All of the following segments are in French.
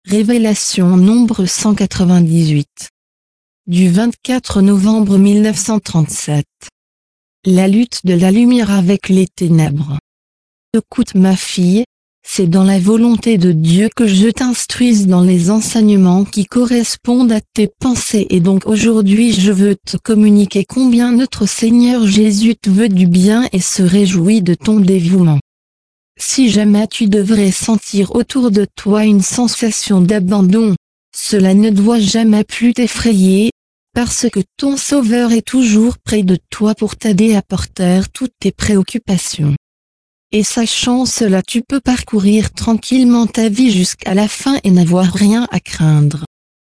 Révélation nombre 198. Du 24 novembre 1937. La lutte de la lumière avec les ténèbres. Écoute ma fille, c'est dans la volonté de Dieu que je t'instruise dans les enseignements qui correspondent à tes pensées, et donc aujourd'hui je veux te communiquer combien notre Seigneur Jésus te veut du bien et se réjouit de ton dévouement. Si jamais tu devrais sentir autour de toi une sensation d'abandon, cela ne doit jamais plus t'effrayer, parce que ton Sauveur est toujours près de toi pour t'aider à porter toutes tes préoccupations. Et sachant cela, tu peux parcourir tranquillement ta vie jusqu'à la fin et n'avoir rien à craindre.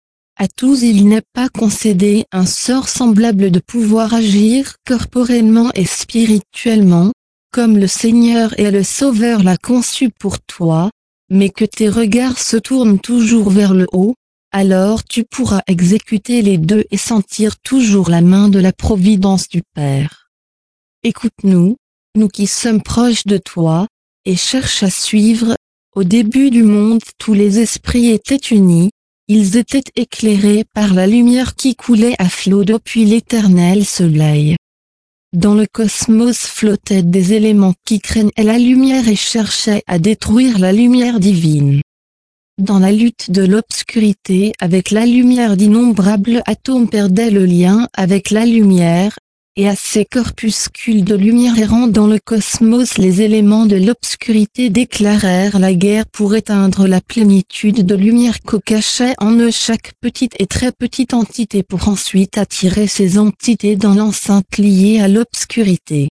À tous il n'est pas concédé un sort semblable de pouvoir agir corporellement et spirituellement, comme le Seigneur et le Sauveur l'a conçu pour toi, mais que tes regards se tournent toujours vers le haut, alors tu pourras exécuter les deux et sentir toujours la main de la providence du Père. Écoute-nous, nous qui sommes proches de toi, et cherche à suivre. Au début du monde tous les esprits étaient unis, ils étaient éclairés par la lumière qui coulait à flot depuis l'éternel soleil. Dans le cosmos flottaient des éléments qui craignaient la lumière et cherchaient à détruire la lumière divine. Dans la lutte de l'obscurité avec la lumière, d'innombrables atomes perdaient le lien avec la lumière, et à ces corpuscules de lumière errant dans le cosmos, les éléments de l'obscurité déclarèrent la guerre pour éteindre la plénitude de lumière que cachait en eux chaque petite et très petite entité, pour ensuite attirer ces entités dans l'enceinte liée à l'obscurité.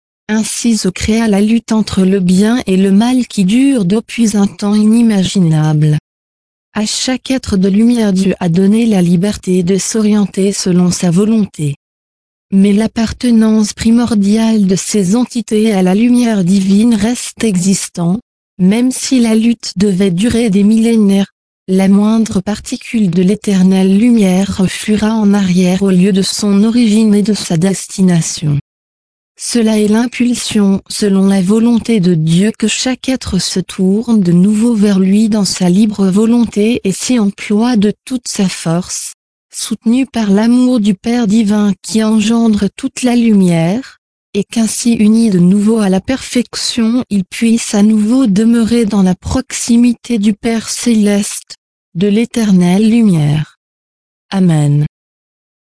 Ainsi se créa la lutte entre le bien et le mal qui dure depuis un temps inimaginable. À chaque être de lumière, Dieu a donné la liberté de s'orienter selon sa volonté. Mais l'appartenance primordiale de ces entités à la lumière divine reste existante, même si la lutte devait durer des millénaires. La moindre particule de l'éternelle lumière refuera en arrière au lieu de son origine et de sa destination. Cela est l'impulsion selon la volonté de Dieu que chaque être se tourne de nouveau vers lui dans sa libre volonté et s'y emploie de toute sa force, soutenu par l'amour du Père divin qui engendre toute la lumière, et qu'ainsi uni de nouveau à la perfection il puisse à nouveau demeurer dans la proximité du Père céleste, de l'éternelle lumière. Amen.